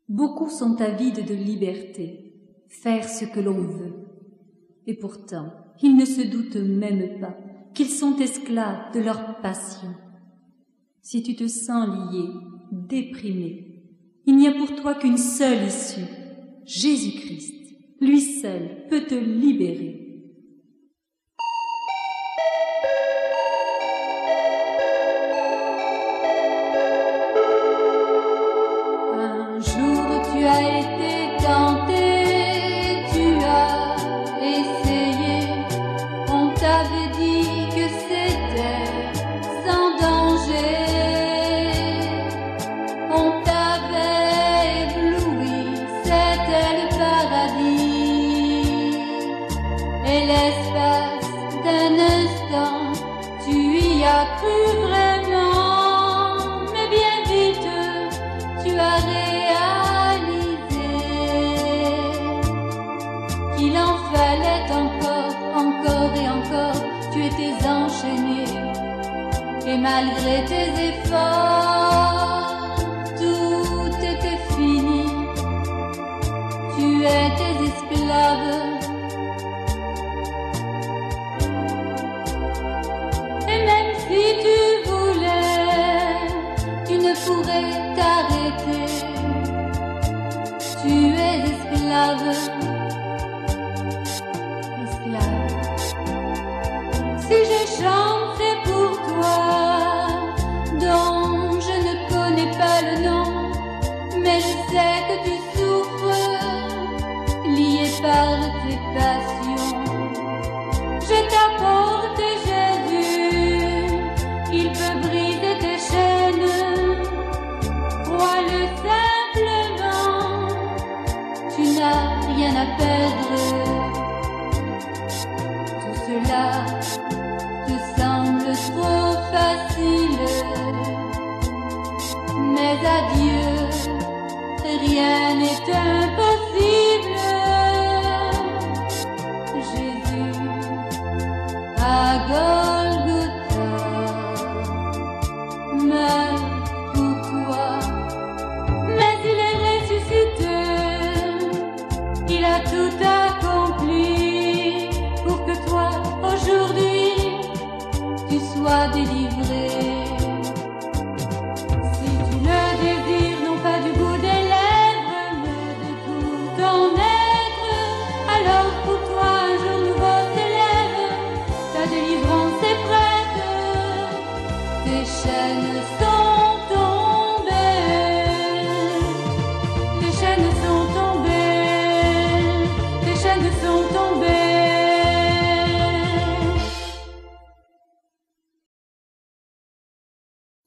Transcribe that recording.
Beaucoup sont avides de liberté, faire ce que l'on veut. Et pourtant, ils ne se doutent même pas qu'ils sont esclaves de leur passion. Si tu te sens lié, déprimé, il n'y a pour toi qu'une seule issue, Jésus-Christ. Lui seul peut te libérer. Un jour tu as été tenté, tu as essayé, on t'avait dit que c'était sans danger, on t'avait ébloui, c'était le paradis, et l'espace d'un instant, tu y as cru vraiment, mais bien vite, tu as réalisé qu'il en fallait encore et encore, tu étais enchaîné, et malgré tes efforts, tout était fini, tu étais esclave. Et même si tu voulais, tu ne pourrais t'arrêter, tu es esclave, esclave. Si je chante, c'est pour toi, dont je ne connais pas le nom, mais je sais que tu souffres, lié par tes passions. Je t'apporte Jésus, il peut briser tes chaînes, crois-le simplement, tu n'as rien à perdre. Tout cela te semble trop facile, mais à Dieu, rien n'est impossible. Jésus, à Golgotha, meurt pour toi, mais il est ressuscité, il a tout